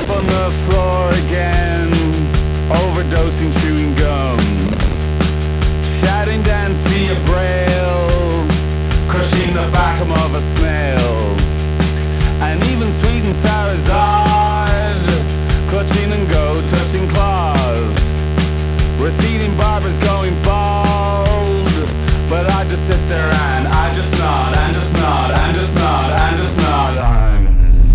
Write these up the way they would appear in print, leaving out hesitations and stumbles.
up on the floor again, overdosing chewing gum, shouting dance via braille, crushing the bottom of a snail, and even sweet and sour Zard, clutching and go, touching claws, receding barbers going bald, but I just sit there and I just nod, and just nod, and just nod, and just nod. I'm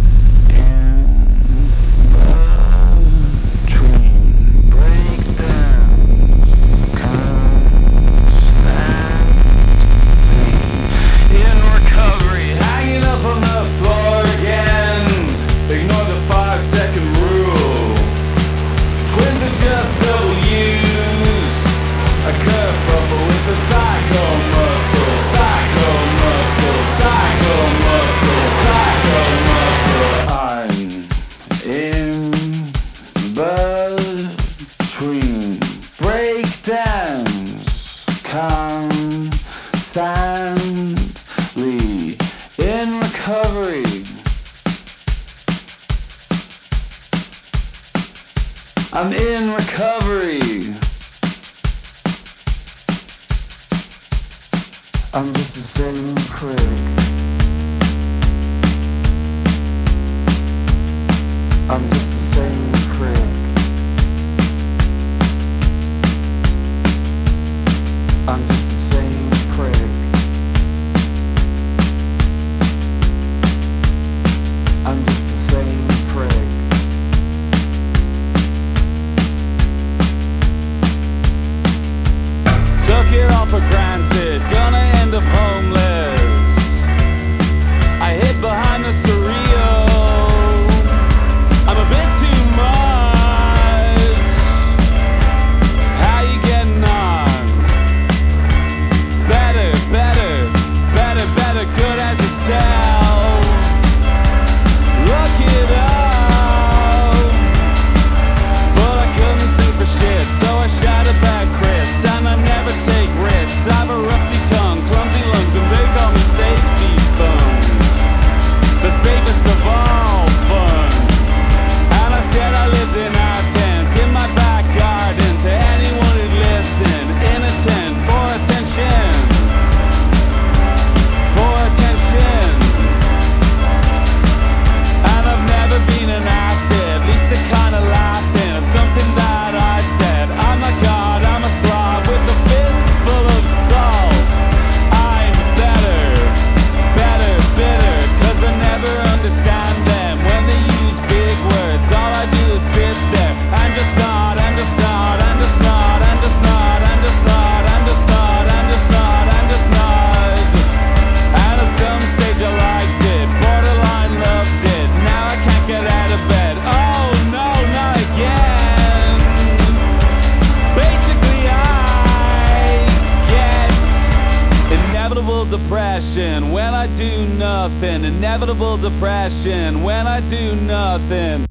constantly in recovery. I'm in recovery. I'm just the same prick. I'm just the same prick. I'm just the same prick. I'm just the same prick. Took it all for granted, gonna end up homeless. I hid behind the surreal. I'm a bit too much. How you getting on? Better, better, better, better, good as yourself. Look it up. But I couldn't sing for shit, so I shouted back Chris. And I never take risks. I have a rusty tongue, clumsy lungs, and they call me safety phones. The safest of all fun. And I said I lived in our tent, in my back garden, to anyone who'd listen, in a tent, for attention. For attention. And I've never been an asset, at least the kind of laughing at something that I said. I'm a god, I'm a slob with a fist full of salt. I'm better, better, bitter, cause I never understand them when they use big words. All I do is sit there and just nod, and just nod, and just nod, and just nod, and just nod, and just nod, and just nod, and just nod. And at some stage I liked it, borderline loved it. Now I can't get out of bed. Oh no, not again. Basically I get inevitable depression when I do nothing. Inevitable depression when I do nothing.